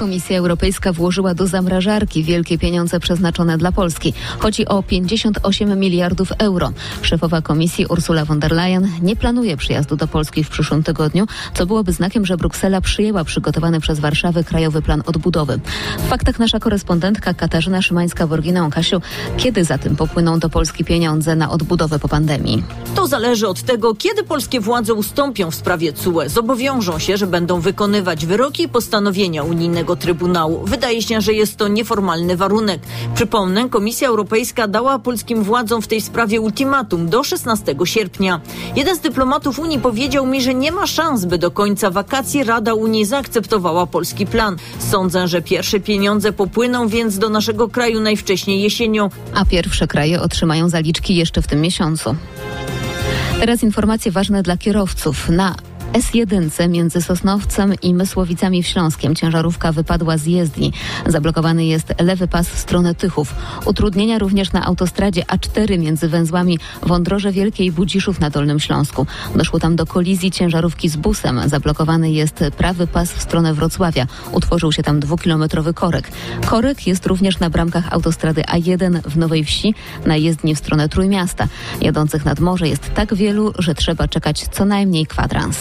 Komisja Europejska włożyła do zamrażarki wielkie pieniądze przeznaczone dla Polski. Chodzi o 58 miliardów euro. Szefowa Komisji Ursula von der Leyen nie planuje przyjazdu do Polski w przyszłym tygodniu, co byłoby znakiem, że Bruksela przyjęła przygotowany przez Warszawę Krajowy Plan Odbudowy. W faktach nasza korespondentka Katarzyna Szymańska-Borginą. Kasiu, kiedy zatem popłyną do Polski pieniądze na odbudowę po pandemii? To zależy od tego, kiedy polskie władze ustąpią w sprawie TSUE. Zobowiążą się, że będą wykonywać wyroki i postanowienia unijnego Trybunału. Wydaje się, że jest to nieformalny warunek. Przypomnę, Komisja Europejska dała polskim władzom w tej sprawie ultimatum do 16 sierpnia. Jeden z dyplomatów Unii powiedział mi, że nie ma szans, by do końca wakacji Rada Unii zaakceptowała polski plan. Sądzę, że pierwsze pieniądze popłyną więc do naszego kraju najwcześniej jesienią. A pierwsze kraje otrzymają zaliczki jeszcze w tym miesiącu. Teraz informacje ważne dla kierowców. Na S1 między Sosnowcem i Mysłowicami w Śląskiem ciężarówka wypadła z jezdni. Zablokowany jest lewy pas w stronę Tychów. Utrudnienia również na autostradzie A4 między węzłami Wądroże Wielkie i Budziszów na Dolnym Śląsku. Doszło tam do kolizji ciężarówki z busem. Zablokowany jest prawy pas w stronę Wrocławia. Utworzył się tam 2-kilometrowy korek. Korek jest również na bramkach autostrady A1 w Nowej Wsi na jezdni w stronę Trójmiasta. Jadących nad morze jest tak wielu, że trzeba czekać co najmniej kwadrans.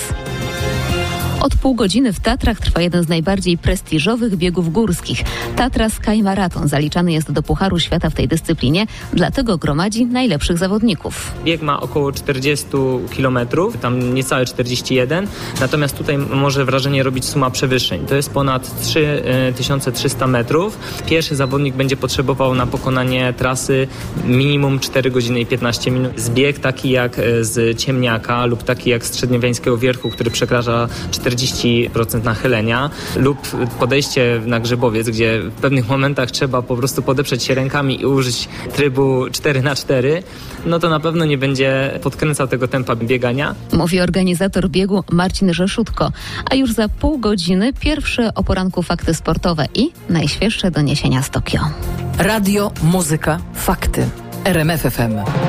Od pół godziny w Tatrach trwa jeden z najbardziej prestiżowych biegów górskich. Tatra Sky Marathon zaliczany jest do Pucharu Świata w tej dyscyplinie, dlatego gromadzi najlepszych zawodników. Bieg ma około 40 km, tam niecałe 41, natomiast tutaj może wrażenie robić suma przewyższeń. To jest ponad 3300 metrów. Pierwszy zawodnik będzie potrzebował na pokonanie trasy minimum 4 godziny i 15 minut. Zbieg taki jak z Ciemniaka lub taki jak z Trzedniowiańskiego Wierchu, który przekracza 40% nachylenia, lub podejście na Grzybowiec, gdzie w pewnych momentach trzeba po prostu podeprzeć się rękami i użyć trybu 4x4, no to na pewno nie będzie podkręcał tego tempa biegania. Mówi organizator biegu Marcin Rzeszutko. A już za pół godziny pierwsze o poranku fakty sportowe i najświeższe doniesienia z Tokio. Radio, muzyka, fakty. RMF FM.